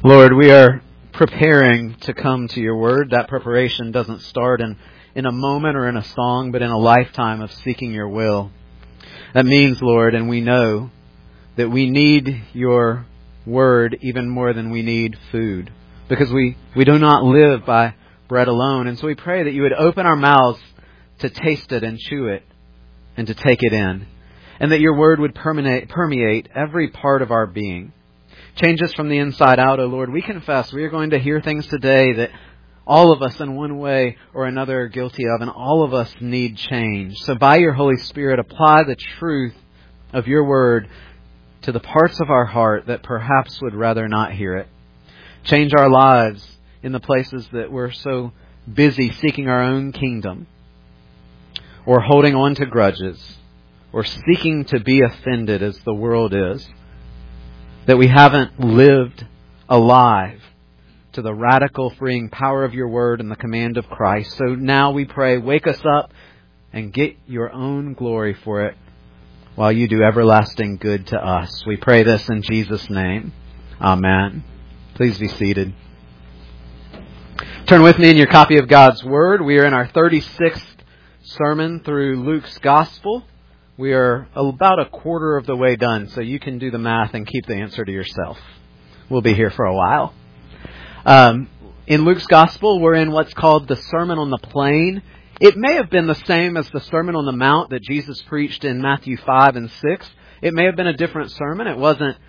Lord, we are preparing to come to your word. That preparation doesn't start in a moment or in a song, but in a lifetime of seeking your will. That means, Lord, and we know that we need your word even more than we need food, because we do not live by bread alone. And so we pray that you would open our mouths to taste it and chew it and to take it in, and that your word would permeate every part of our being. Change us from the inside out, O Lord. We confess we are going to hear things today that all of us in one way or another are guilty of, and all of us need change. So by your Holy Spirit, apply the truth of your word to the parts of our heart that perhaps would rather not hear it. Change our lives in the places that we're so busy seeking our own kingdom, or holding on to grudges, or seeking to be offended as the world is, that we haven't lived alive to the radical freeing power of your word and the command of Christ. So now we pray, wake us up and get your own glory for it while you do everlasting good to us. We pray this in Jesus' name. Amen. Please be seated. Turn with me in your copy of God's Word. We are in our 36th sermon through Luke's Gospel. We are about a quarter of the way done, so you can do the math and keep the answer to yourself. We'll be here for a while. In Luke's Gospel, we're in what's called the Sermon on the Plain. It may have been the same as the Sermon on the Mount that Jesus preached in Matthew 5 and 6. It may have been a different sermon. It wasn't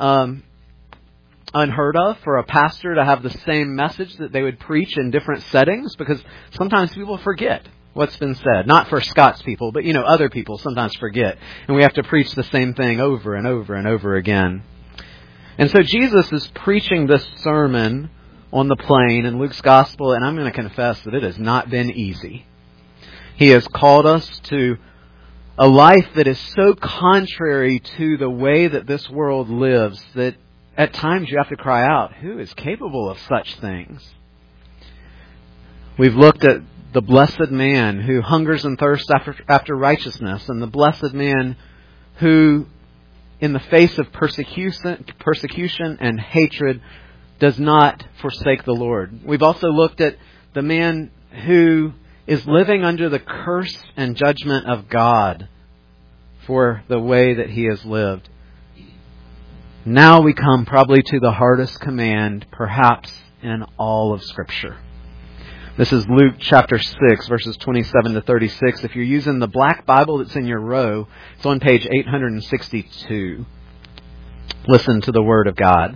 unheard of for a pastor to have the same message that they would preach in different settings, because sometimes people forget what's been said. Not for Scots people, but other people sometimes forget. And we have to preach the same thing over and over and over again. And so Jesus is preaching this sermon on the plain in Luke's Gospel, and I'm going to confess that it has not been easy. He has called us to a life that is so contrary to the way that this world lives that at times you have to cry out, who is capable of such things? We've looked at the blessed man who hungers and thirsts after righteousness, and the blessed man who, in the face of persecution and hatred, does not forsake the Lord. We've also looked at the man who is living under the curse and judgment of God for the way that he has lived. Now we come probably to the hardest command, perhaps, in all of Scripture. This is Luke chapter 6, verses 27 to 36. If you're using the black Bible that's in your row, it's on page 862. Listen to the Word of God.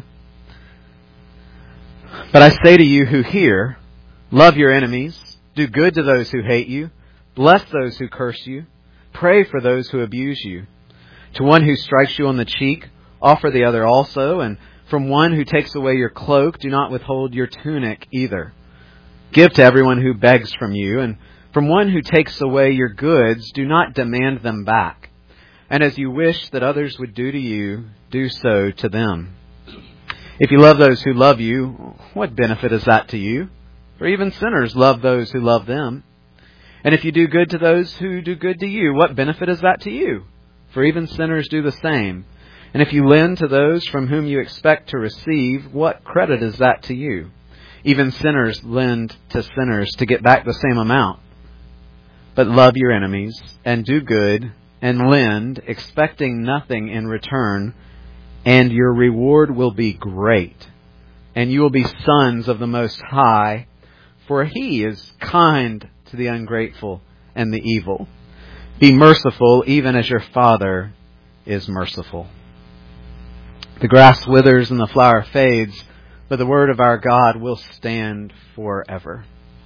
But I say to you who hear, love your enemies, do good to those who hate you, bless those who curse you, pray for those who abuse you. To one who strikes you on the cheek, offer the other also, and from one who takes away your cloak, do not withhold your tunic either. Give to everyone who begs from you, and from one who takes away your goods, do not demand them back. And as you wish that others would do to you, do so to them. If you love those who love you, what benefit is that to you? For even sinners love those who love them. And if you do good to those who do good to you, what benefit is that to you? For even sinners do the same. And if you lend to those from whom you expect to receive, what credit is that to you? Even sinners lend to sinners to get back the same amount. But love your enemies, and do good, and lend, expecting nothing in return, and your reward will be great, and you will be sons of the Most High, for He is kind to the ungrateful and the evil. Be merciful, even as your Father is merciful. The grass withers and the flower fades, but the word of our God will stand forever.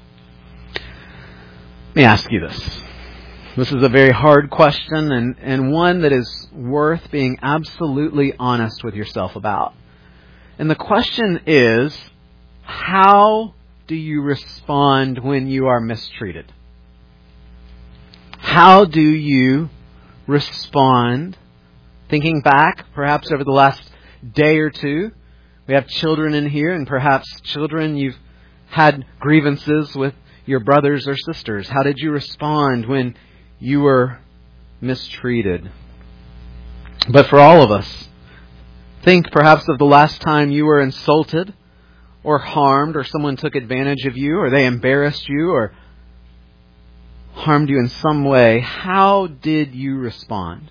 Let me ask you this. This is a very hard question, and one that is worth being absolutely honest with yourself about. And the question is, how do you respond when you are mistreated? How do you respond? Thinking back, perhaps over the last day or two, we have children in here, and perhaps children, you've had grievances with your brothers or sisters. How did you respond when you were mistreated? But for all of us, think perhaps of the last time you were insulted or harmed, or someone took advantage of you, or they embarrassed you, or harmed you in some way, how did you respond?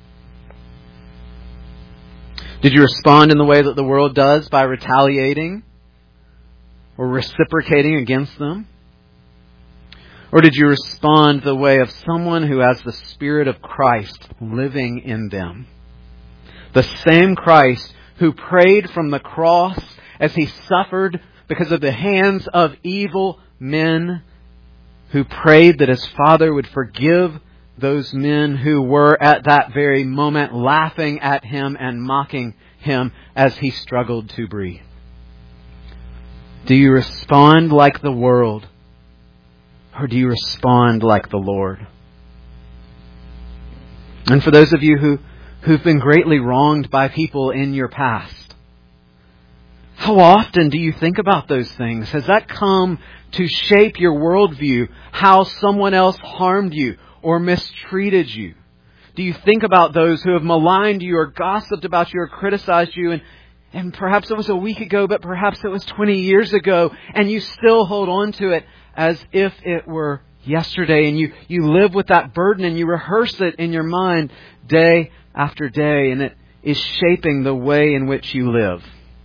Did you respond in the way that the world does, by retaliating or reciprocating against them? Or did you respond the way of someone who has the Spirit of Christ living in them? The same Christ who prayed from the cross as He suffered because of the hands of evil men, who prayed that His Father would forgive those men who were at that very moment laughing at Him and mocking Him as He struggled to breathe. Do you respond like the world, or do you respond like the Lord? And for those of you who've been greatly wronged by people in your past, how often do you think about those things? Has that come to shape your worldview, how someone else harmed you or mistreated you? Do you think about those who have maligned you or gossiped about you or criticized you, and perhaps it was a week ago, but perhaps it was 20 years ago, and you still hold on to it as if it were yesterday, and you live with that burden and you rehearse it in your mind day after day, and it is shaping the way in which you live?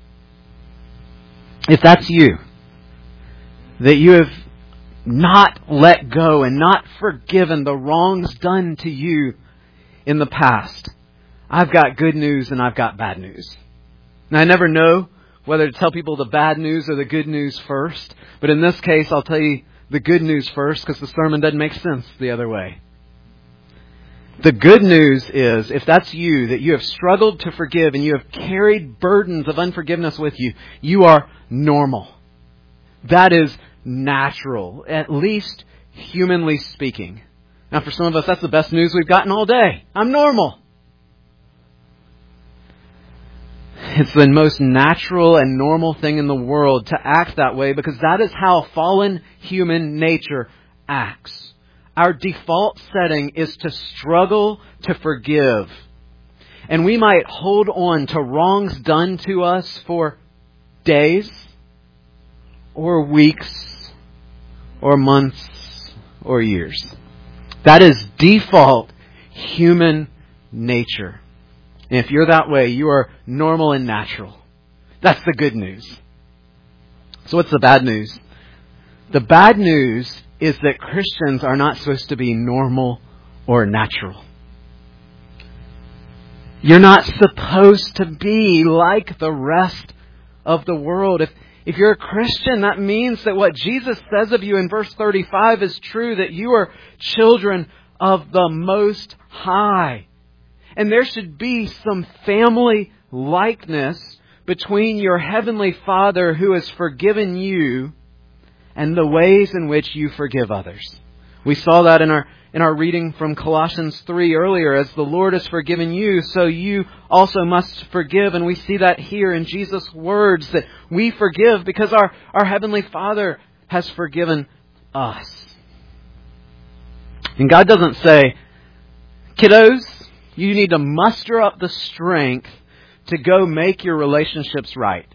If that's you, that you have not let go and not forgiven the wrongs done to you in the past, I've got good news and I've got bad news. Now, I never know whether to tell people the bad news or the good news first, but in this case, I'll tell you the good news first because the sermon doesn't make sense the other way. The good news is, if that's you, that you have struggled to forgive and you have carried burdens of unforgiveness with you, you are normal. That is natural, at least humanly speaking. Now, for some of us, that's the best news we've gotten all day. I'm normal. It's the most natural and normal thing in the world to act that way because that is how fallen human nature acts. Our default setting is to struggle to forgive. And we might hold on to wrongs done to us for days or weeks or months or years. That is default human nature. And if you're that way, you are normal and natural. That's the good news. So what's the bad news? The bad news is that Christians are not supposed to be normal or natural. You're not supposed to be like the rest of the world. If you're a Christian, that means that what Jesus says of you in verse 35 is true, that you are children of the Most High. And there should be some family likeness between your Heavenly Father who has forgiven you and the ways in which you forgive others. We saw that in our reading from Colossians 3 earlier. As the Lord has forgiven you, so you also must forgive. And we see that here in Jesus' words, that we forgive because our Heavenly Father has forgiven us. And God doesn't say, kiddos, you need to muster up the strength to go make your relationships right.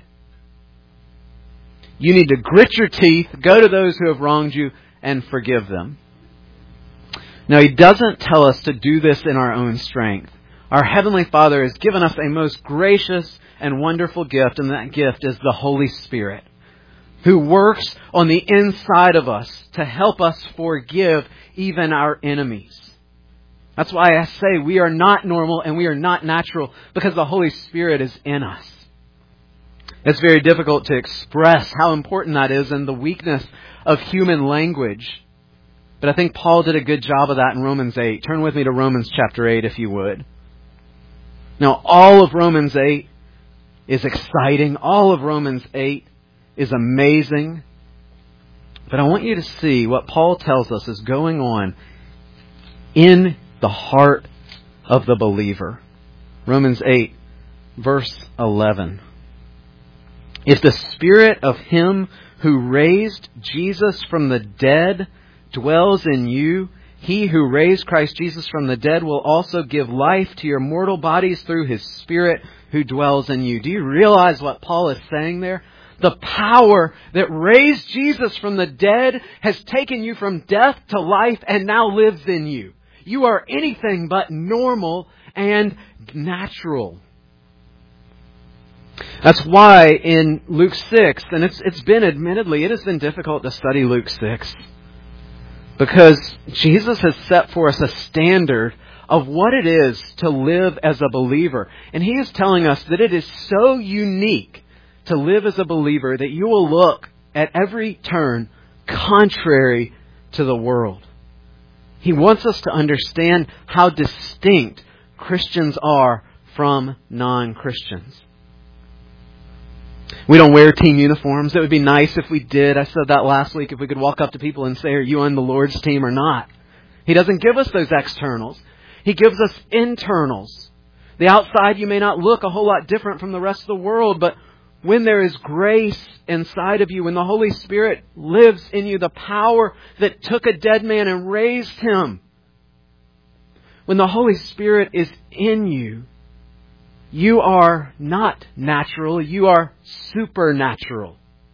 You need to grit your teeth, go to those who have wronged you, and forgive them. Now, He doesn't tell us to do this in our own strength. Our Heavenly Father has given us a most gracious and wonderful gift, and that gift is the Holy Spirit, who works on the inside of us to help us forgive even our enemies. That's why I say we are not normal and we are not natural, because the Holy Spirit is in us. It's very difficult to express how important that is in the weakness of human language. But I think Paul did a good job of that in Romans 8. Turn with me to Romans chapter 8 if you would. Now, all of Romans 8 is exciting. All of Romans 8 is amazing. But I want you to see what Paul tells us is going on in the heart of the believer. Romans 8, verse 11. If the Spirit of Him who raised Jesus from the dead dwells in you, He who raised Christ Jesus from the dead will also give life to your mortal bodies through His Spirit who dwells in you. Do you realize what Paul is saying there? The power that raised Jesus from the dead has taken you from death to life and now lives in you. You are anything but normal and natural. That's why in Luke 6, and it has been difficult to study Luke 6, because Jesus has set for us a standard of what it is to live as a believer. And He is telling us that it is so unique to live as a believer that you will look at every turn contrary to the world. He wants us to understand how distinct Christians are from non-Christians. We don't wear team uniforms. It would be nice if we did. I said that last week, if we could walk up to people and say, are you on the Lord's team or not? He doesn't give us those externals. He gives us internals. The outside, you may not look a whole lot different from the rest of the world, but when there is grace inside of you, when the Holy Spirit lives in you, the power that took a dead man and raised him, when the Holy Spirit is in you, you are not natural, you are supernatural.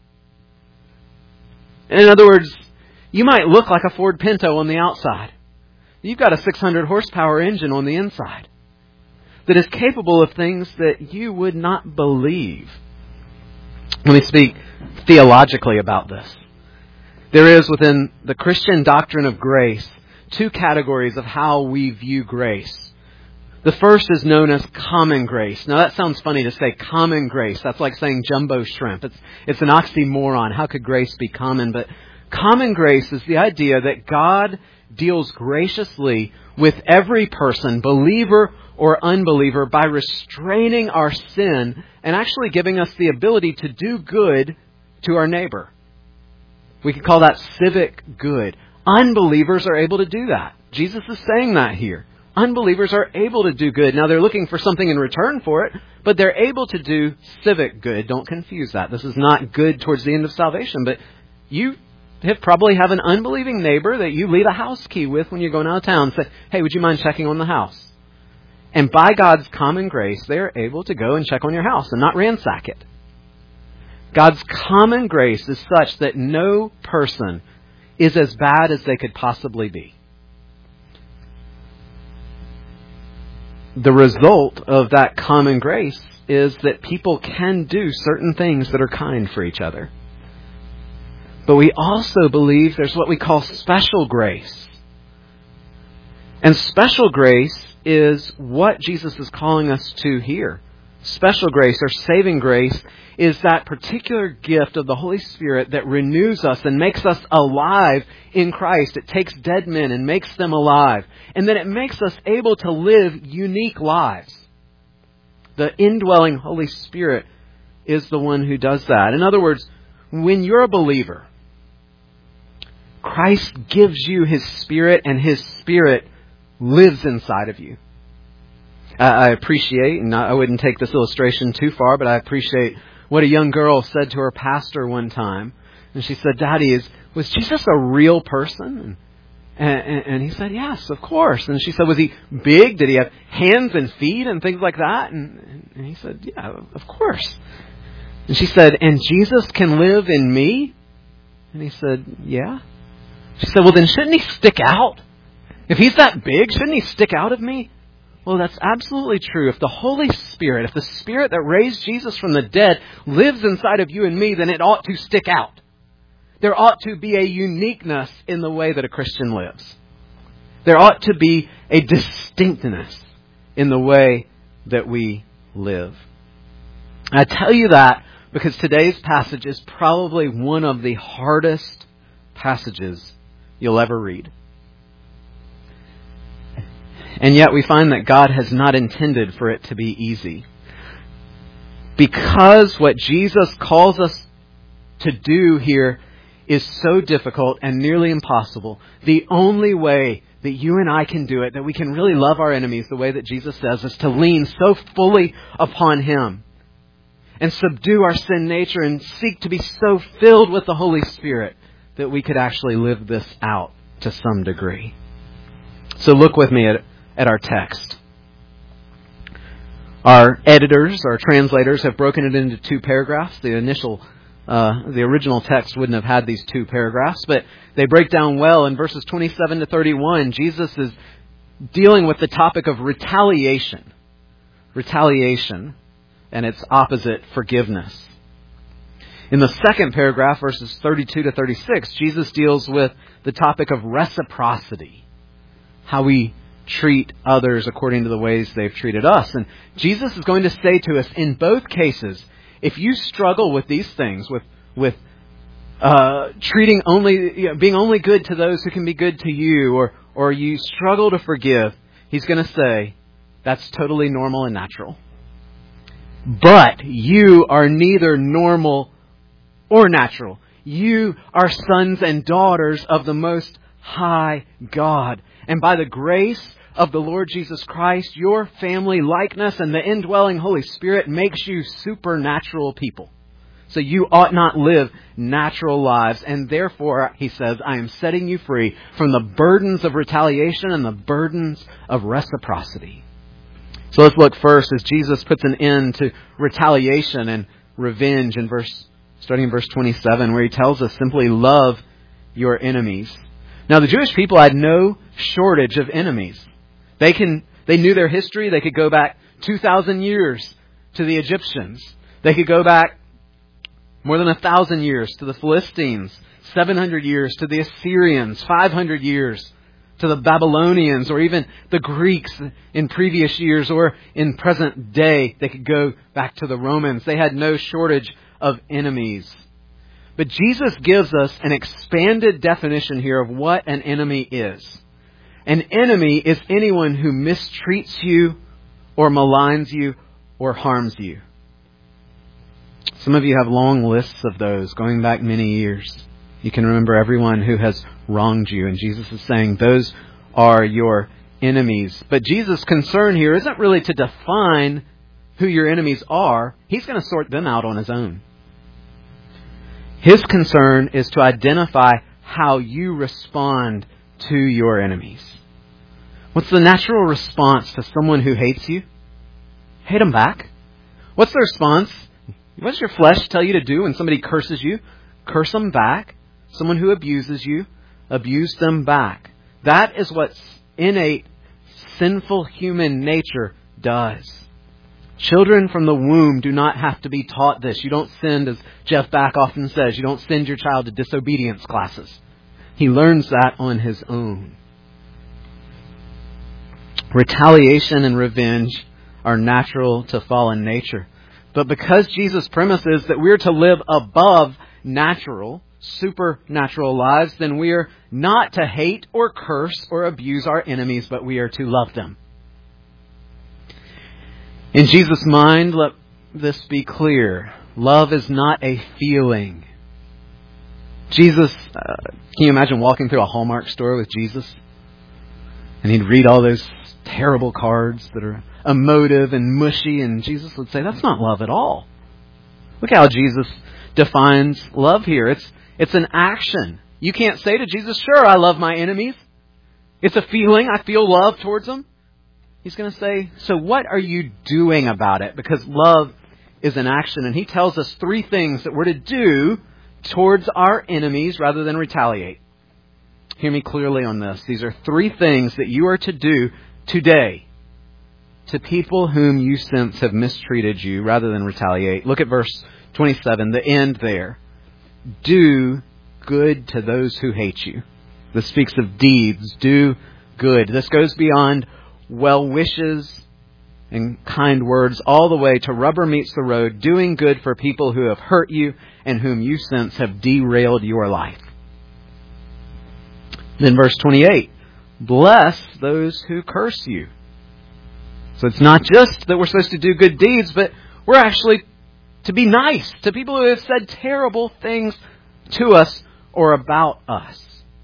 In other words, you might look like a Ford Pinto on the outside. You've got a 600 horsepower engine on the inside that is capable of things that you would not believe. Let me speak theologically about this. There is within the Christian doctrine of grace 2 categories of how we view grace. The first is known as common grace. Now that sounds funny to say common grace. That's like saying jumbo shrimp. It's an oxymoron. How could grace be common? But common grace is the idea that God deals graciously with every person, believer or unbeliever, by restraining our sin and actually giving us the ability to do good to our neighbor. We could call that civic good. Unbelievers are able to do that. Jesus is saying that here. Unbelievers are able to do good. Now they're looking for something in return for it, but they're able to do civic good. Don't confuse that. This is not good towards the end of salvation, but you probably have an unbelieving neighbor that you leave a house key with when you're going out of town. Say, hey, would you mind checking on the house? And by God's common grace, they're able to go and check on your house and not ransack it. God's common grace is such that no person is as bad as they could possibly be. The result of that common grace is that people can do certain things that are kind for each other. But we also believe there's what we call special grace. And special grace is what Jesus is calling us to here. Special grace, or saving grace, is that particular gift of the Holy Spirit that renews us and makes us alive in Christ. It takes dead men and makes them alive. And then it makes us able to live unique lives. The indwelling Holy Spirit is the one who does that. In other words, when you're a believer, Christ gives you His Spirit, and His Spirit lives inside of you. I appreciate, and I wouldn't take this illustration too far, but I appreciate what a young girl said to her pastor one time. And she said, Daddy, was Jesus a real person? And he said, yes, of course. And she said, was he big? Did he have hands and feet and things like that? And he said, yeah, of course. And she said, and Jesus can live in me? And he said, yeah. She said, well, then shouldn't he stick out? If he's that big, shouldn't he stick out of me? Well, that's absolutely true. If the Holy Spirit, if the Spirit that raised Jesus from the dead lives inside of you and me, then it ought to stick out. There ought to be a uniqueness in the way that a Christian lives. There ought to be a distinctness in the way that we live. I tell you that because today's passage is probably one of the hardest passages you'll ever read. And yet we find that God has not intended for it to be easy. Because what Jesus calls us to do here is so difficult and nearly impossible, the only way that you and I can do it, that we can really love our enemies the way that Jesus says, is to lean so fully upon Him and subdue our sin nature and seek to be so filled with the Holy Spirit that we could actually live this out to some degree. So look with me at our text. Our editors, our translators, have broken it into 2 paragraphs. The initial The original text wouldn't have had these two paragraphs, but they break down well. In verses 27 to 31, Jesus is dealing with the topic of retaliation. Retaliation and its opposite, forgiveness. In the second paragraph, verses 32 to 36, Jesus deals with the topic of reciprocity. How we treat others according to the ways they've treated us. And Jesus is going to say to us in both cases, if you struggle with these things, with treating only, being only good to those who can be good to you, or you struggle to forgive, He's going to say, that's totally normal and natural. But you are neither normal or natural. You are sons and daughters of the Most High God. And by the grace of the Lord Jesus Christ, your family likeness and the indwelling Holy Spirit makes you supernatural people. So you ought not live natural lives. And therefore, He says, I am setting you free from the burdens of retaliation and the burdens of reciprocity. So let's look first as Jesus puts an end to retaliation and revenge starting in verse 27, where He tells us simply, love your enemies. Now, the Jewish people had no shortage of enemies. They knew their history. They could go back 2,000 years to the Egyptians. They could go back more than 1,000 years to the Philistines, 700 years to the Assyrians, 500 years to the Babylonians, or even the Greeks in previous years, or in present day, they could go back to the Romans. They had no shortage of enemies. But Jesus gives us an expanded definition here of what an enemy is. An enemy is anyone who mistreats you, or maligns you, or harms you. Some of you have long lists of those going back many years. You can remember everyone who has wronged you. And Jesus is saying those are your enemies. But Jesus' concern here isn't really to define who your enemies are. He's going to sort them out on His own. His concern is to identify how you respond to your enemies. What's the natural response to someone who hates you? Hate them back. What's the response? What does your flesh tell you to do when somebody curses you? Curse them back. Someone who abuses you, abuse them back. That is what innate, sinful human nature does. Children from the womb do not have to be taught this. You don't send, as Jeff Back often says, you don't send your child to disobedience classes. He learns that on his own. Retaliation and revenge are natural to fallen nature. But because Jesus' premise is that we're to live above natural, supernatural lives, then we are not to hate or curse or abuse our enemies, but we are to love them. In Jesus' mind, let this be clear. Love is not a feeling. Jesus, can you imagine walking through a Hallmark store with Jesus? And He'd read all those terrible cards that are emotive and mushy, and Jesus would say, that's not love at all. Look how Jesus defines love here. It's an action. You can't say to Jesus, sure, I love my enemies. It's a feeling. I feel love towards them. He's going to say, so what are you doing about it? Because love is an action. And He tells us three things that we're to do towards our enemies rather than retaliate. Hear me clearly on this. These are three things that you are to do today to people whom you sense have mistreated you rather than retaliate. Look at verse 27, the end there. Do good to those who hate you. This speaks of deeds. Do good. This goes beyond well wishes and kind words all the way to rubber meets the road, doing good for people who have hurt you and whom you sense have derailed your life. Then verse 28, bless those who curse you. So it's not just that we're supposed to do good deeds, but we're actually to be nice to people who have said terrible things to us or about us.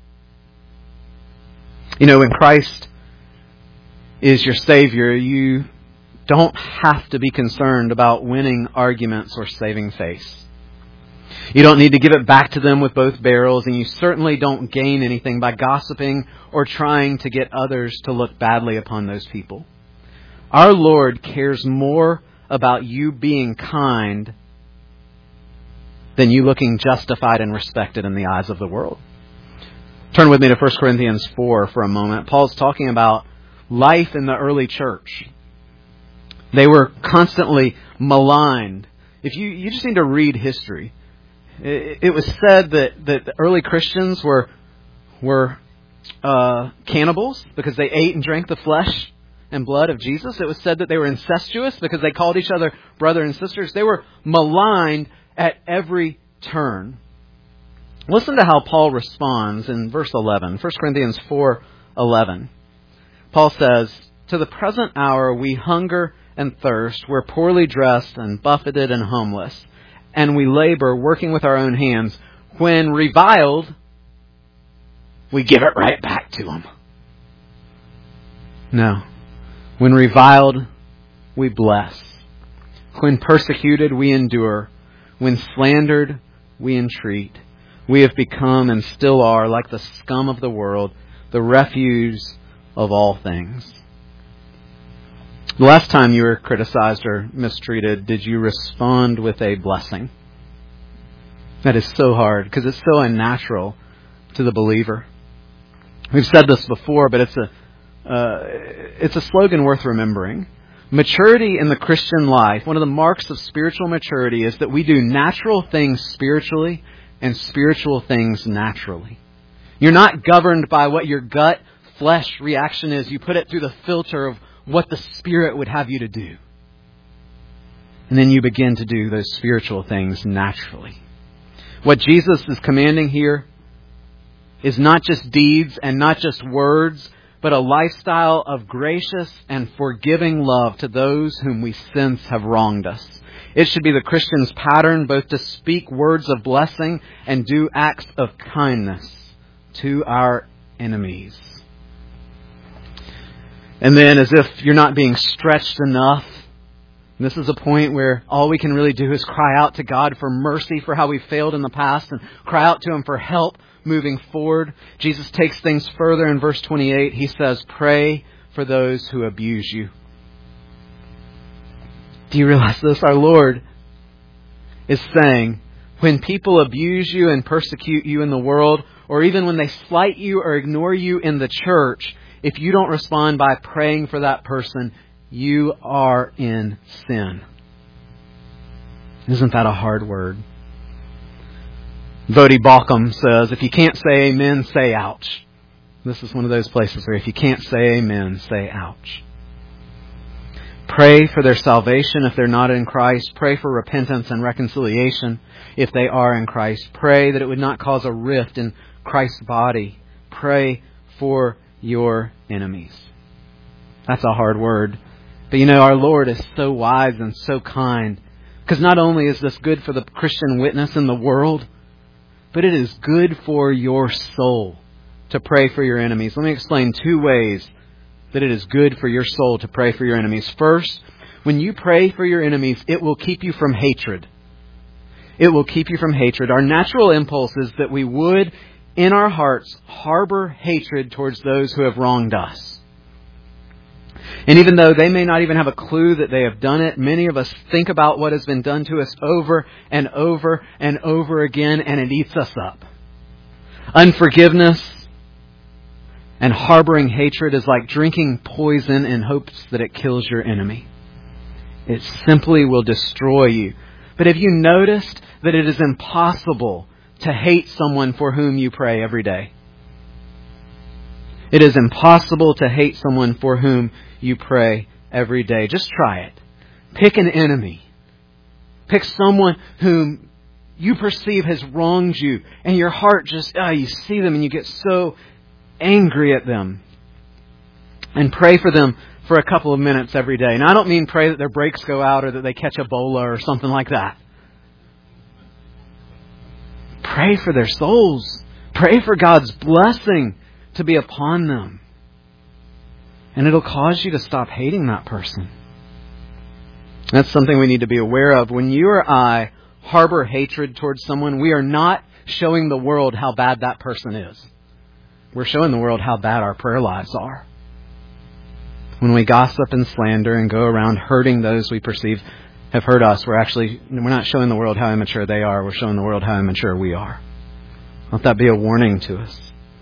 You know, when Christ is your Savior, you don't have to be concerned about winning arguments or saving face. You don't need to give it back to them with both barrels, and you certainly don't gain anything by gossiping or trying to get others to look badly upon those people. Our Lord cares more about you being kind than you looking justified and respected in the eyes of the world. Turn with me to 1 Corinthians 4 for a moment. Paul's talking about life in the early church. They were constantly maligned. If you just need to read history. It was said that the early Christians were cannibals because they ate and drank the flesh and blood of Jesus. It was said that they were incestuous because they called each other brother and sisters. They were maligned at every turn. Listen to how Paul responds in verse 11. 1 Corinthians 4:11. Paul says, "To the present hour we hunger and thirst. We're poorly dressed and buffeted and homeless. And we labor, working with our own hands. When reviled, we give it right back to them." No. When reviled, we bless. When persecuted, we endure. When slandered, we entreat. We have become and still are like the scum of the world, the refuse of all things. The last time you were criticized or mistreated, did you respond with a blessing? That is so hard because it's so unnatural to the believer. We've said this before, but it's a slogan worth remembering. Maturity in the Christian life, one of the marks of spiritual maturity is that we do natural things spiritually and spiritual things naturally. You're not governed by what your gut flesh reaction is. You put it through the filter of what the Spirit would have you to do. And then you begin to do those spiritual things naturally. What Jesus is commanding here is not just deeds and not just words, but a lifestyle of gracious and forgiving love to those whom we sense have wronged us. It should be the Christian's pattern both to speak words of blessing and do acts of kindness to our enemies. And then, as if you're not being stretched enough, this is a point where all we can really do is cry out to God for mercy for how we failed in the past and cry out to Him for help moving forward. Jesus takes things further in verse 28. He says, "Pray for those who abuse you." Do you realize this? Our Lord is saying, when people abuse you and persecute you in the world, or even when they slight you or ignore you in the church, if you don't respond by praying for that person, you are in sin. Isn't that a hard word? Voddie Baucham says, if you can't say amen, say ouch. This is one of those places where if you can't say amen, say ouch. Pray for their salvation if they're not in Christ. Pray for repentance and reconciliation if they are in Christ. Pray that it would not cause a rift in Christ's body. Pray for your enemies. That's a hard word. But you know, our Lord is so wise and so kind. Because not only is this good for the Christian witness in the world, but it is good for your soul to pray for your enemies. Let me explain 2 ways that it is good for your soul to pray for your enemies. First, when you pray for your enemies, it will keep you from hatred. It will keep you from hatred. Our natural impulse is that we would, in our hearts, harbor hatred towards those who have wronged us. And even though they may not even have a clue that they have done it, many of us think about what has been done to us over and over and over again, and it eats us up. Unforgiveness and harboring hatred is like drinking poison in hopes that it kills your enemy. It simply will destroy you. But have you noticed that it is impossible to hate someone for whom you pray every day? It is impossible to hate someone for whom you pray every day. Just try it. Pick an enemy. Pick someone whom you perceive has wronged you, and your heart just, you see them and you get so angry at them. And pray for them for a couple of minutes every day. Now, I don't mean pray that their brakes go out or that they catch Ebola or something like that. Pray for their souls. Pray for God's blessing to be upon them. And it'll cause you to stop hating that person. That's something we need to be aware of. When you or I harbor hatred towards someone, we are not showing the world how bad that person is. We're showing the world how bad our prayer lives are. When we gossip and slander and go around hurting those we perceive have heard us, we're not showing the world how immature they are. We're showing the world how immature we are. Let that be a warning to us.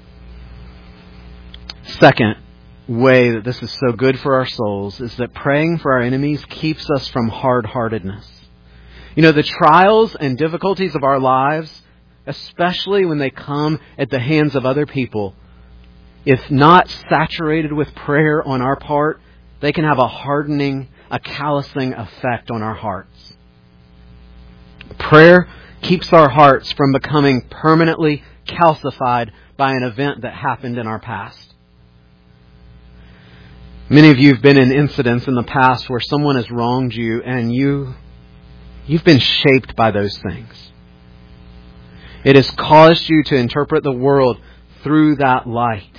Second way that this is so good for our souls is that praying for our enemies keeps us from hard-heartedness. The trials and difficulties of our lives, especially when they come at the hands of other people, if not saturated with prayer on our part, they can have a hardening, a callousing effect on our hearts. Prayer keeps our hearts from becoming permanently calcified by an event that happened in our past. Many of you have been in incidents in the past where someone has wronged you and you've been shaped by those things. It has caused you to interpret the world through that light.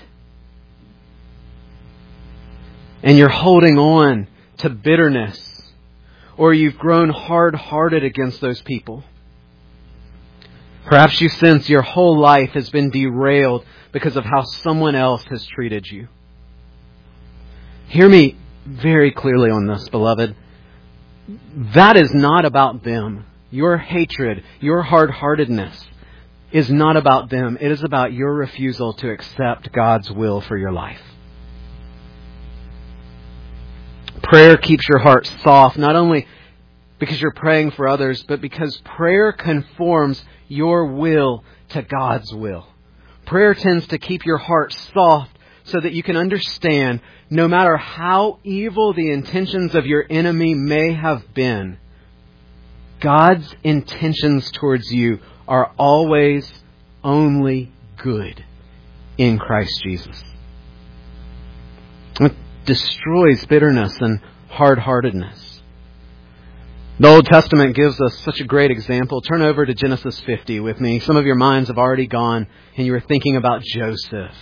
And you're holding on to bitterness, or you've grown hard-hearted against those people. Perhaps you sense your whole life has been derailed because of how someone else has treated you. Hear me very clearly on this, beloved. That is not about them. Your hatred, your hard-heartedness is not about them. It is about your refusal to accept God's will for your life. Prayer keeps your heart soft, not only because you're praying for others, but because prayer conforms your will to God's will. Prayer tends to keep your heart soft so that you can understand, no matter how evil the intentions of your enemy may have been, God's intentions towards you are always only good in Christ Jesus. It destroys bitterness and hard-heartedness. The Old Testament gives us such a great example. Turn over to Genesis 50 with me. Some of your minds have already gone and you were thinking about Joseph.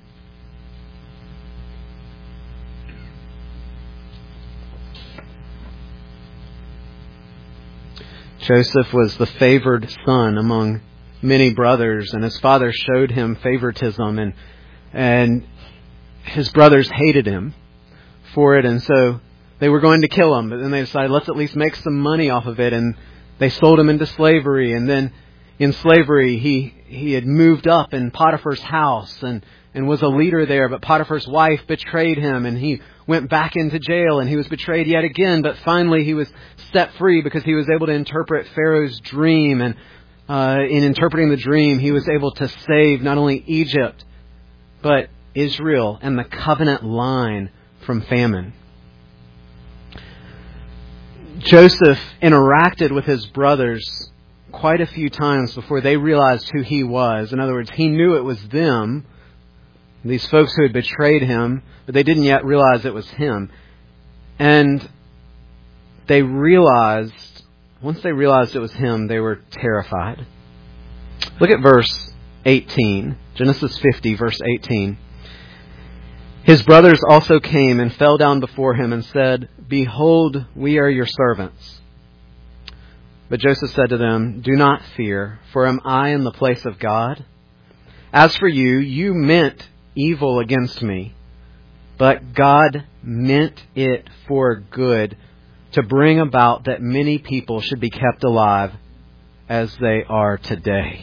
Joseph was the favored son among many brothers, and his father showed him favoritism, and his brothers hated him for it, and so they were going to kill him. But then they decided, let's at least make some money off of it, and they sold him into slavery. And then in slavery, he had moved up in Potiphar's house and was a leader there, but Potiphar's wife betrayed him, and he went back into jail, and he was betrayed yet again, but finally he was set free because he was able to interpret Pharaoh's dream, and in interpreting the dream, he was able to save not only Egypt, but Israel and the covenant line from famine. Joseph interacted with his brothers quite a few times before they realized who he was. In other words, he knew it was them, these folks who had betrayed him, but they didn't yet realize it was him. And they realized, once they realized it was him, they were terrified. Look at verse 18, Genesis 50, verse 18. His brothers also came and fell down before him and said, "Behold, we are your servants." But Joseph said to them, "Do not fear, for am I in the place of God? As for you, you meant evil against me, but God meant it for good, to bring about that many people should be kept alive as they are today."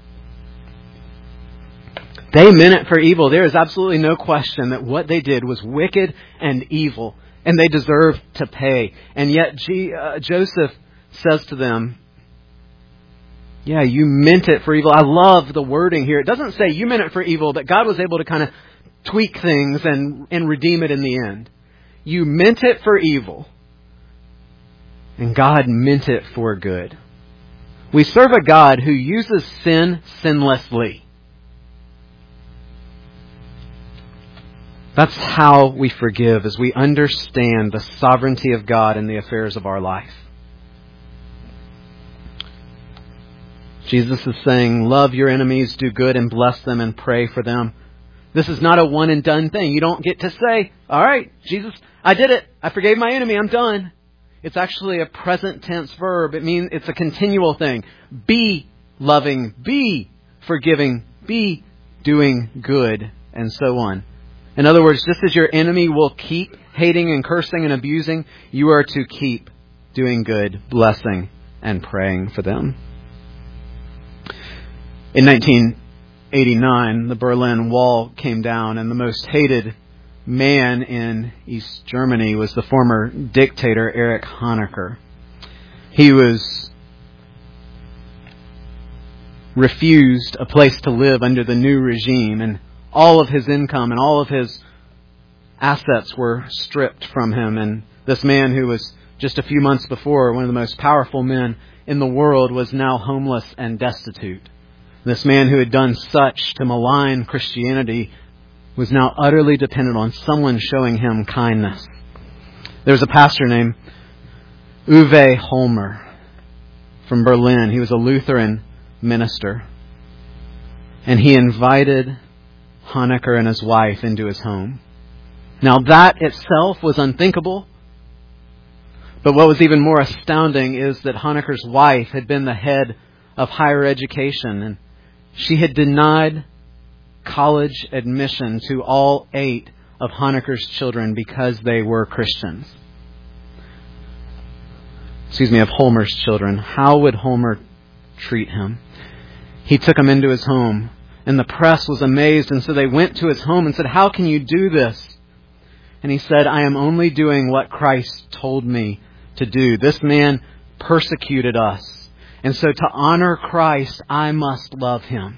They meant it for evil. There is absolutely no question that what they did was wicked and evil, and they deserved to pay. And yet Joseph says to them, yeah, you meant it for evil. I love the wording here. It doesn't say you meant it for evil, but God was able to kind of tweak things and redeem it in the end. You meant it for evil, and God meant it for good. We serve a God who uses sin sinlessly. That's how we forgive, as we understand the sovereignty of God in the affairs of our life. Jesus is saying, love your enemies, do good and bless them and pray for them. This is not a one and done thing. You don't get to say, all right, Jesus, I did it. I forgave my enemy. I'm done. It's actually a present tense verb. It means it's a continual thing. Be loving, be forgiving, be doing good, and so on. In other words, just as your enemy will keep hating and cursing and abusing, you are to keep doing good, blessing, and praying for them. In 1989, the Berlin Wall came down, and the most hated man in East Germany was the former dictator Erich Honecker. He was refused a place to live under the new regime, and all of his income and all of his assets were stripped from him. And this man, who was just a few months before one of the most powerful men in the world, was now homeless and destitute. This man who had done such to malign Christianity was now utterly dependent on someone showing him kindness. There was a pastor named Uwe Holmer from Berlin. He was a Lutheran minister. And he invited Honecker and his wife into his home. Now that itself was unthinkable. But what was even more astounding is that Honecker's wife had been the head of higher education, and she had denied college admission to all 8 of Honecker's children because they were Christians. Of Holmer's children. How would Holmer treat him? He took him into his home, and the press was amazed, and so they went to his home and said, "How can you do this?" And he said, "I am only doing what Christ told me to do. This man persecuted us, and so to honor Christ, I must love him."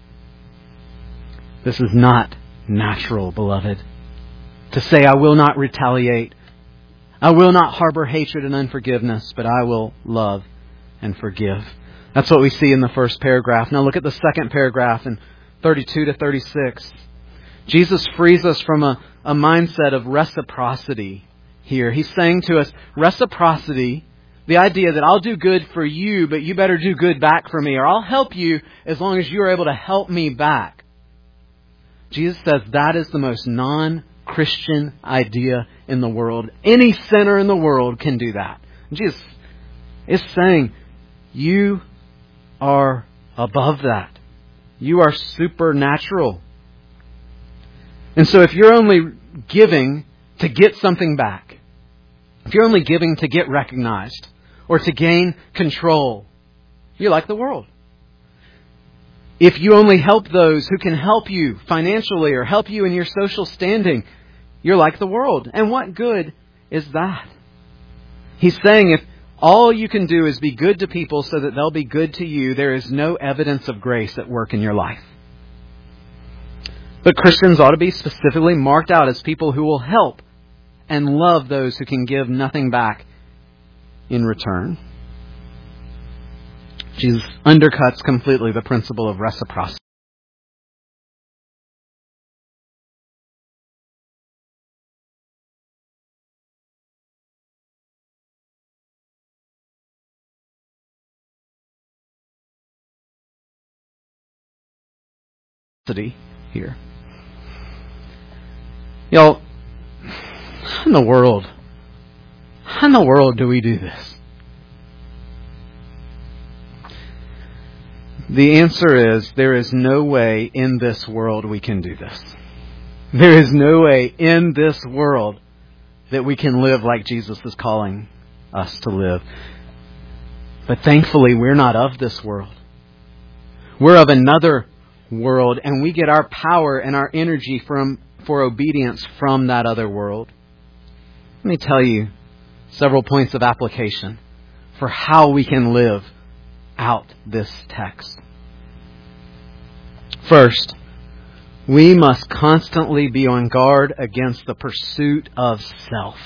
This is not natural, beloved. To say, "I will not retaliate. I will not harbor hatred and unforgiveness, but I will love and forgive." That's what we see in the first paragraph. Now look at the second paragraph in 32 to 36. Jesus frees us from a mindset of reciprocity here. He's saying to us, reciprocity, the idea that I'll do good for you, but you better do good back for me, or I'll help you as long as you're able to help me back. Jesus says that is the most non-Christian idea in the world. Any sinner in the world can do that. Jesus is saying, you are above that. You are supernatural. And so if you're only giving to get something back, if you're only giving to get recognized or to gain control, you're like the world. If you only help those who can help you financially or help you in your social standing, you're like the world. And what good is that? He's saying if all you can do is be good to people so that they'll be good to you, there is no evidence of grace at work in your life. But Christians ought to be specifically marked out as people who will help and love those who can give nothing back in return. Jesus undercuts completely the principle of reciprocity. Here. Y'all, how in the world do we do this? The answer is, there is no way in this world we can do this. There is no way in this world that we can live like Jesus is calling us to live. But thankfully, we're not of this world. We're of another world, and we get our power and our energy for obedience from that other world. Let me tell you several points of application for how we can live out this text. First, we must constantly be on guard against the pursuit of self.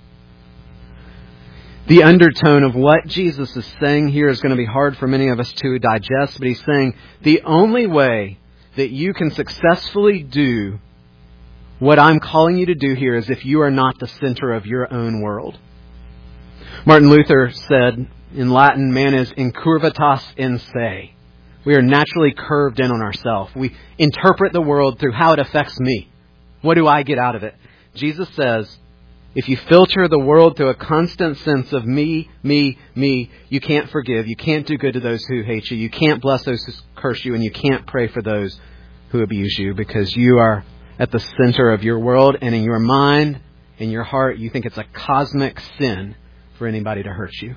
The undertone of what Jesus is saying here is going to be hard for many of us to digest, but he's saying the only way that you can successfully do what I'm calling you to do here is if you are not the center of your own world. Martin Luther said in Latin, man is incurvatas in se. We are naturally curved in on ourselves. We interpret the world through how it affects me. What do I get out of it? Jesus says, if you filter the world through a constant sense of me, you can't forgive. You can't do good to those who hate you. You can't bless those who curse you. And you can't pray for those who abuse you, because you are at the center of your world. And in your mind, in your heart, you think it's a cosmic sin for anybody to hurt you.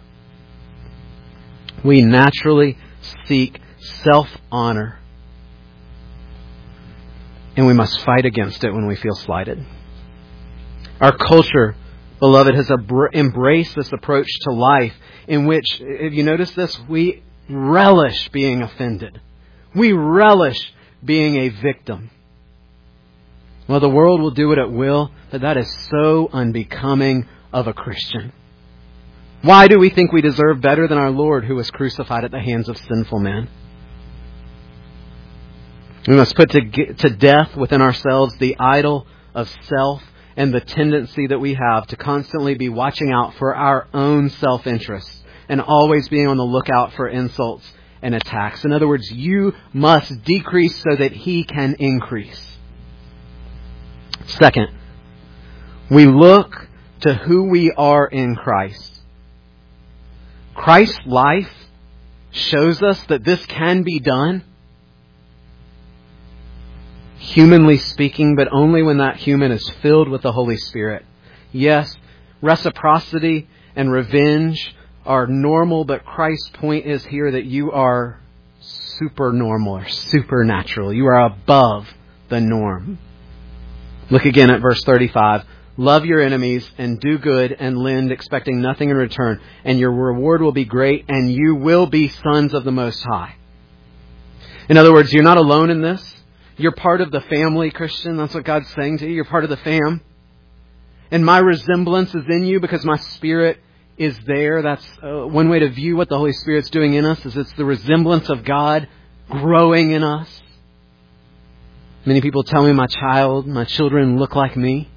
We naturally seek self-honor, and we must fight against it when we feel slighted. Our culture, beloved, has embraced this approach to life in which, if you notice this, we relish being offended. We relish being a victim. Well, the world will do what it will, but that is so unbecoming of a Christian. Why do we think we deserve better than our Lord who was crucified at the hands of sinful men? We must put to death within ourselves the idol of self and the tendency that we have to constantly be watching out for our own self-interest and always being on the lookout for insults and attacks. In other words, you must decrease so that He can increase. Second, we look to who we are in Christ. Christ's life shows us that this can be done, humanly speaking, but only when that human is filled with the Holy Spirit. Yes, reciprocity and revenge are normal, but Christ's point is here that you are supernormal or supernatural. You are above the norm. Look again at verse 35. Love your enemies and do good and lend, expecting nothing in return, and your reward will be great, and you will be sons of the Most High. In other words, you're not alone in this. You're part of the family, Christian. That's what God's saying to you. You're part of the fam. And my resemblance is in you because my Spirit is there. That's one way to view what the Holy Spirit's doing in us, is it's the resemblance of God growing in us. Many people tell me my children look like me.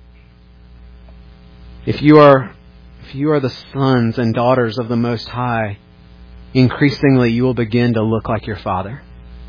If you are the sons and daughters of the Most High, increasingly you will begin to look like your Father.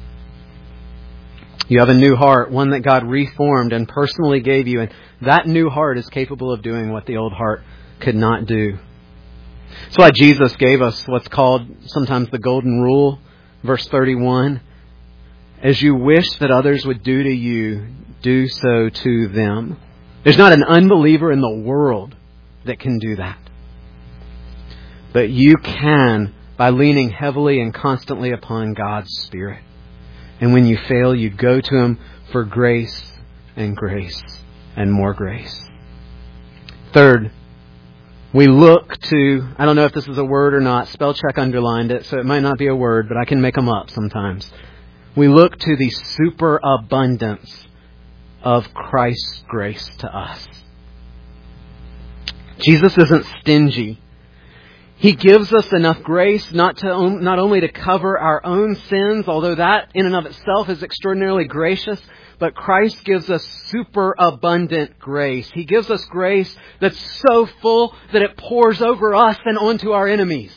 You have a new heart, one that God reformed and personally gave you, and that new heart is capable of doing what the old heart could not do. That's why Jesus gave us what's called sometimes the golden rule, verse 31. As you wish that others would do to you, do so to them. There's not an unbeliever in the world that can do that. But you can by leaning heavily and constantly upon God's Spirit. And when you fail, you go to Him for grace and more grace. Third, we look to, I don't know if this is a word or not, spell check underlined it, so it might not be a word, but I can make them up sometimes. We look to the superabundance of Christ's grace to us. Jesus isn't stingy. He gives us enough grace not only to cover our own sins, although that in and of itself is extraordinarily gracious, but Christ gives us superabundant grace. He gives us grace that's so full that it pours over us and onto our enemies.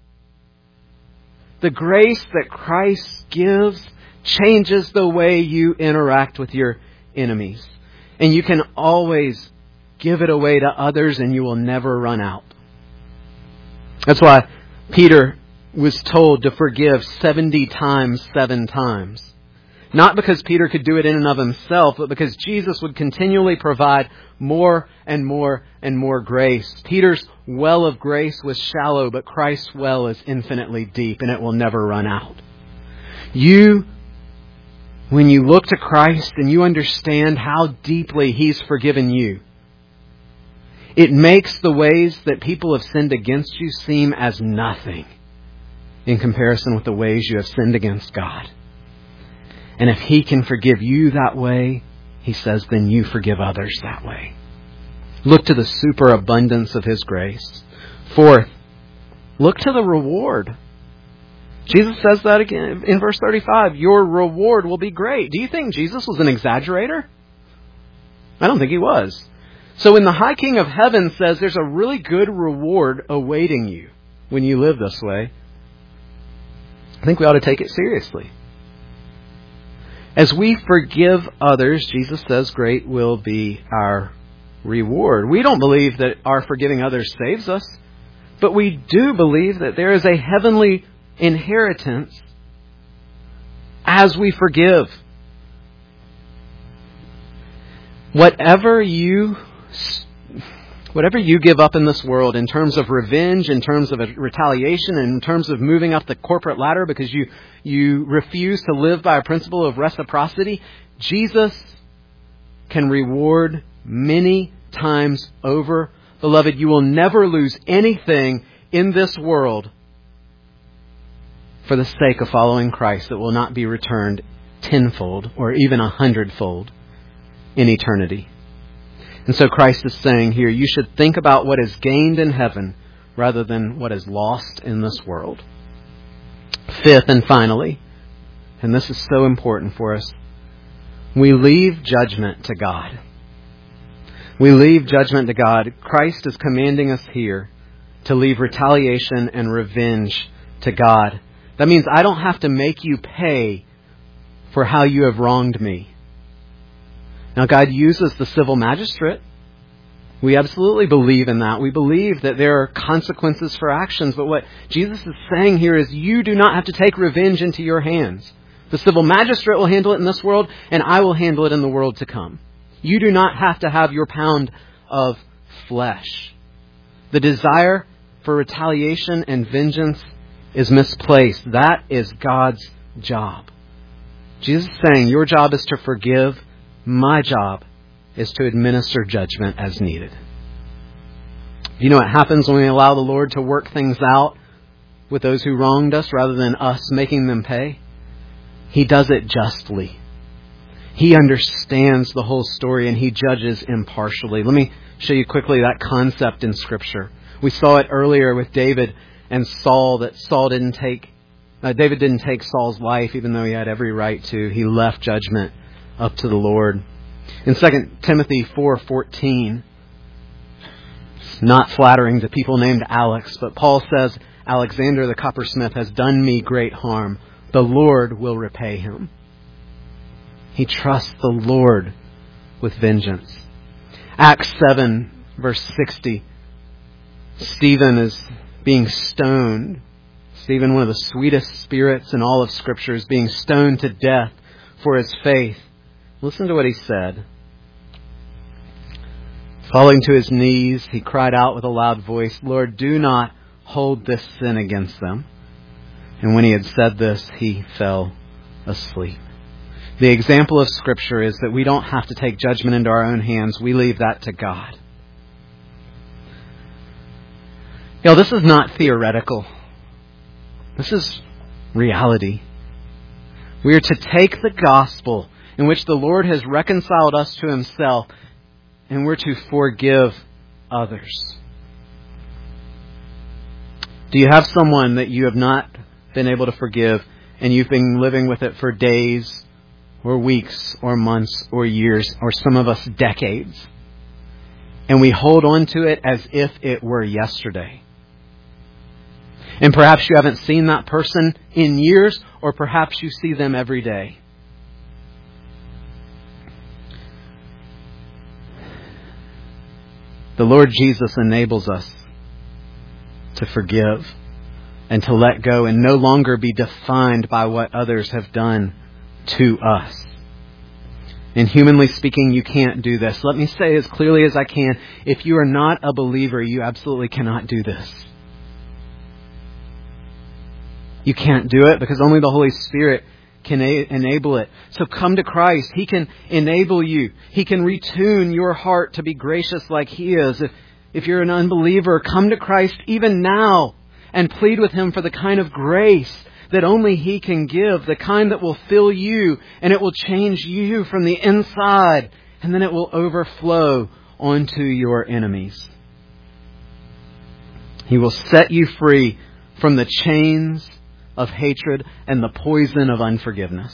The grace that Christ gives changes the way you interact with your enemies. And you can always give it away to others and you will never run out. That's why Peter was told to forgive 70 times, 7 times. Not because Peter could do it in and of himself, but because Jesus would continually provide more and more and more grace. Peter's well of grace was shallow, but Christ's well is infinitely deep and it will never run out. When you look to Christ and you understand how deeply He's forgiven you, it makes the ways that people have sinned against you seem as nothing in comparison with the ways you have sinned against God. And if He can forgive you that way, He says, then you forgive others that way. Look to the superabundance of His grace. Fourth, look to the reward. Jesus says that again in verse 35. Your reward will be great. Do you think Jesus was an exaggerator? I don't think He was. So when the High King of Heaven says there's a really good reward awaiting you when you live this way, I think we ought to take it seriously. As we forgive others, Jesus says great will be our reward. We don't believe that our forgiving others saves us, but we do believe that there is a heavenly inheritance as we forgive. Whatever you Whatever you give up in this world in terms of revenge, in terms of retaliation, and in terms of moving up the corporate ladder because you refuse to live by a principle of reciprocity, Jesus can reward many times over. Beloved, you will never lose anything in this world for the sake of following Christ that will not be returned tenfold or even 100-fold in eternity. And so Christ is saying here, you should think about what is gained in heaven rather than what is lost in this world. Fifth and finally, and this is so important for us, we leave judgment to God. We leave judgment to God. Christ is commanding us here to leave retaliation and revenge to God. That means I don't have to make you pay for how you have wronged me. Now, God uses the civil magistrate. We absolutely believe in that. We believe that there are consequences for actions. But what Jesus is saying here is you do not have to take revenge into your hands. The civil magistrate will handle it in this world, and I will handle it in the world to come. You do not have to have your pound of flesh. The desire for retaliation and vengeance is misplaced. That is God's job. Jesus is saying your job is to forgive. My job is to administer judgment as needed. You know what happens when we allow the Lord to work things out with those who wronged us rather than us making them pay? He does it justly. He understands the whole story and He judges impartially. Let me show you quickly that concept in Scripture. We saw it earlier with David and Saul, that David didn't take Saul's life even though he had every right to. He left judgment up to the Lord. In 2 Timothy 4:14, it's not flattering to people named Alex, but Paul says, Alexander the coppersmith has done me great harm. The Lord will repay him. He trusts the Lord with vengeance. Acts 7, verse 60. Stephen is being stoned. Stephen, one of the sweetest spirits in all of Scripture, is being stoned to death for his faith. Listen to what he said. Falling to his knees, he cried out with a loud voice, Lord, do not hold this sin against them. And when he had said this, he fell asleep. The example of Scripture is that we don't have to take judgment into our own hands. We leave that to God. You know, this is not theoretical. This is reality. We are to take the gospel in which the Lord has reconciled us to Himself, and we're to forgive others. Do you have someone that you have not been able to forgive, and you've been living with it for days or weeks or months or years, or some of us decades? And we hold on to it as if it were yesterday. And perhaps you haven't seen that person in years, or perhaps you see them every day. The Lord Jesus enables us to forgive and to let go and no longer be defined by what others have done to us. And humanly speaking, you can't do this. Let me say as clearly as I can, if you are not a believer, you absolutely cannot do this. You can't do it because only the Holy Spirit can enable it. So come to Christ. He can enable you. He can retune your heart to be gracious like He is. If you're an unbeliever, come to Christ even now and plead with Him for the kind of grace that only He can give, the kind that will fill you and it will change you from the inside, and then it will overflow onto your enemies. He will set you free from the chains of hatred and the poison of unforgiveness.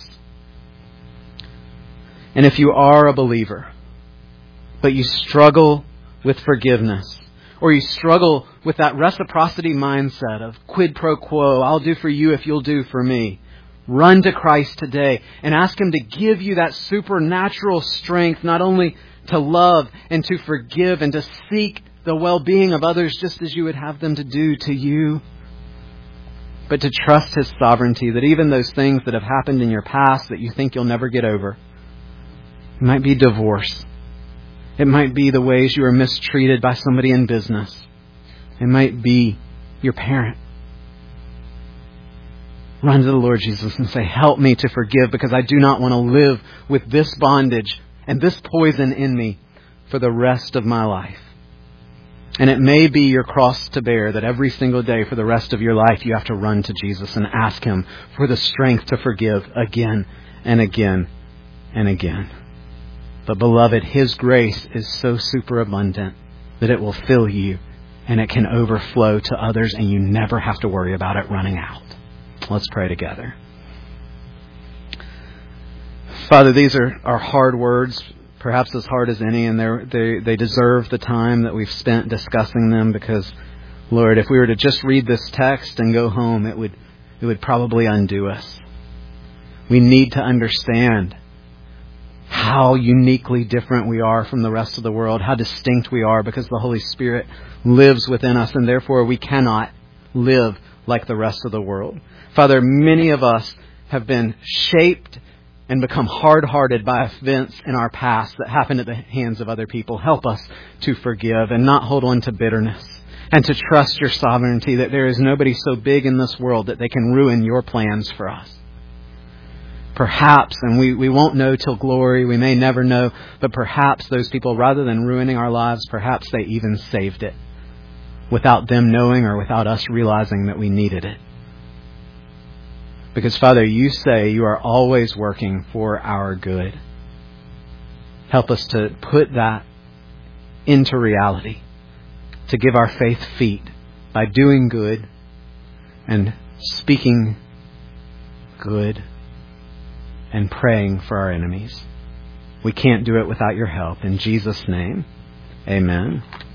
And if you are a believer, but you struggle with forgiveness, or you struggle with that reciprocity mindset of quid pro quo, I'll do for you if you'll do for me, run to Christ today and ask Him to give you that supernatural strength, not only to love and to forgive and to seek the well-being of others just as you would have them to do to you, but to trust His sovereignty, that even those things that have happened in your past that you think you'll never get over, it might be divorce, It might be the ways you are mistreated by somebody in business. It might be your parent. Run to the Lord Jesus and say, help me to forgive, because I do not want to live with this bondage and this poison in me for the rest of my life. And it may be your cross to bear that every single day for the rest of your life you have to run to Jesus and ask Him for the strength to forgive again and again and again. But beloved, His grace is so superabundant that it will fill you and it can overflow to others, and you never have to worry about it running out. Let's pray together. Father, these are hard words, perhaps as hard as any, and they deserve the time that we've spent discussing them, because, Lord, if we were to just read this text and go home, it would probably undo us. We need to understand how uniquely different we are from the rest of the world, how distinct we are, because the Holy Spirit lives within us, and therefore we cannot live like the rest of the world. Father, many of us have been shaped and become hard-hearted by events in our past that happened at the hands of other people. Help us to forgive and not hold on to bitterness, and to trust your sovereignty, that there is nobody so big in this world that they can ruin your plans for us. Perhaps, and we won't know till glory, we may never know, but perhaps those people, rather than ruining our lives, perhaps they even saved it without them knowing or without us realizing that we needed it. Because, Father, you say you are always working for our good. Help us to put that into reality, to give our faith feet by doing good and speaking good and praying for our enemies. We can't do it without your help. In Jesus' name, amen.